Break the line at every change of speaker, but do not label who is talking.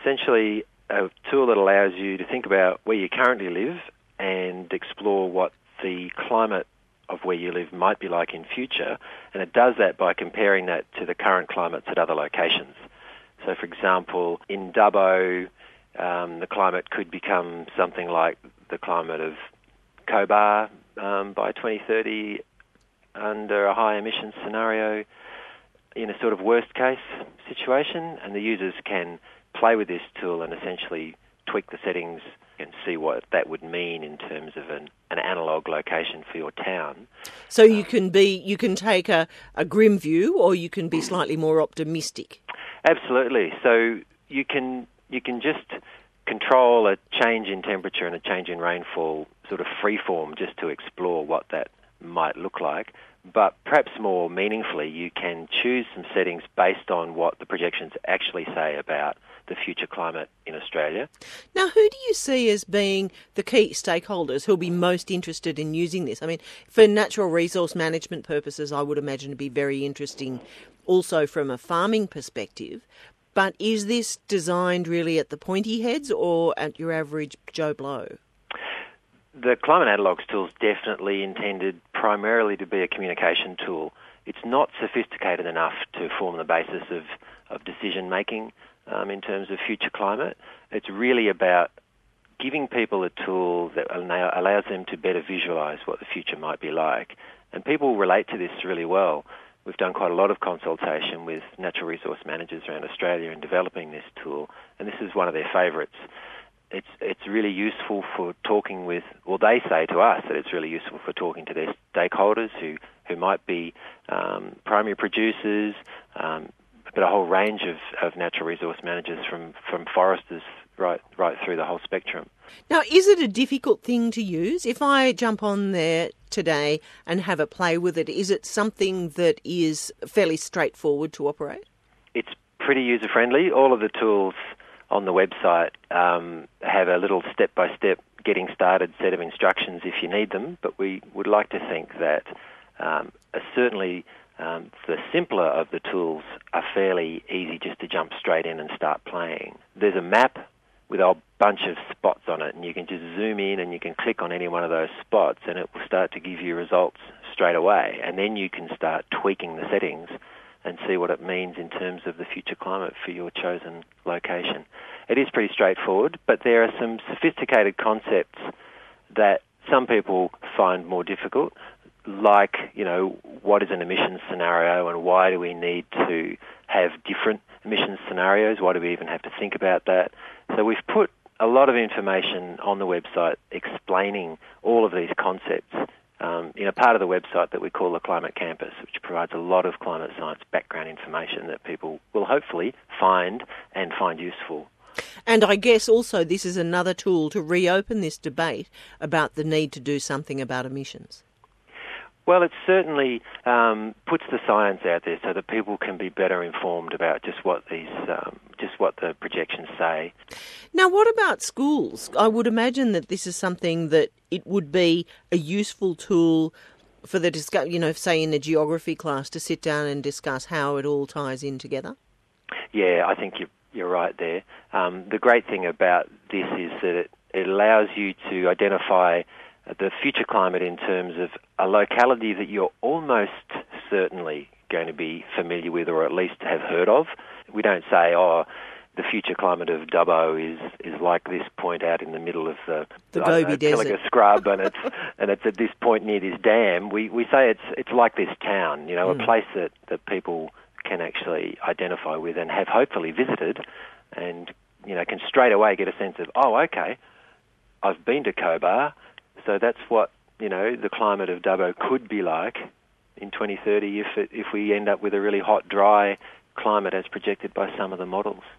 essentially a tool that allows you to think about where you currently live and explore what the climate of where you live might be like in future, and it does that by comparing that to the current climates at other locations. So, for example, in Dubbo, the climate could become something like the climate of Cobar by 2030 under a high emissions scenario in a sort of worst case situation, and the users can play with this tool and essentially tweak the settings and see what that would mean in terms of an analogue location for your town.
So you can take a grim view, or you can be slightly more optimistic.
Absolutely. So you can just control a change in temperature and a change in rainfall sort of freeform just to explore what that might look like. But perhaps more meaningfully, you can choose some settings based on what the projections actually say about the future climate in Australia.
Now, who do you see as being the key stakeholders who'll be most interested in using this? I mean, for natural resource management purposes, I would imagine it'd be very interesting also from a farming perspective. But is this designed really at the pointy heads or at your average Joe Blow?
The Climate Analogues tool is definitely intended primarily to be a communication tool. It's not sophisticated enough to form the basis of decision-making in terms of future climate. It's really about giving people a tool that allows them to better visualise what the future might be like. And people relate to this really well. We've done quite a lot of consultation with natural resource managers around Australia in developing this tool, and this is one of their favourites. It's really useful for talking with, well, they say to us that it's really useful for talking to their stakeholders who might be primary producers, but a whole range of natural resource managers from foresters right through the whole spectrum.
Now, is it a difficult thing to use? If I jump on there today and have a play with it, is it something that is fairly straightforward to operate?
It's pretty user-friendly. All of the tools on the website have a little step-by-step getting started set of instructions if you need them, but we would like to think that certainly the simpler of the tools are fairly easy just to jump straight in and start playing. There's a map with a bunch of spots on it, and you can just zoom in and you can click on any one of those spots and it will start to give you results straight away, and then you can start tweaking the settings and see what it means in terms of the future climate for your chosen location. It is pretty straightforward, but there are some sophisticated concepts that some people find more difficult, like, what is an emissions scenario and why do we need to have different emissions scenarios? Why do we even have to think about that? So we've put a lot of information on the website explaining all of these concepts in a part of the website that we call the Climate Campus, which provides a lot of climate science background information that people will hopefully find useful.
And I guess also this is another tool to reopen this debate about the need to do something about emissions.
Well, it certainly puts the science out there so that people can be better informed about just what the projections say.
Now, what about schools? I would imagine that this is something that it would be a useful tool for the say in a geography class to sit down and discuss how it all ties in together. Yeah,
I think you're right there. The great thing about this is that it allows you to identify the future climate in terms of a locality that you're almost certainly going to be familiar with or at least have heard of. We don't say, the future climate of Dubbo is like this point out in the middle of the
Gobi Desert,
Pilliga Scrub, and it's at this point near this dam. We say it's like this town, a place that people can actually identify with and have hopefully visited, and can straight away get a sense of, okay, I've been to Cobar. So that's what, the climate of Dubbo could be like in 2030 if we end up with a really hot, dry climate as projected by some of the models.